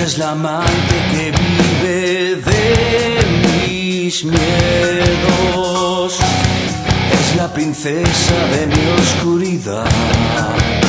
es la amante que vive de mis miedos, es la princesa de mi oscuridad.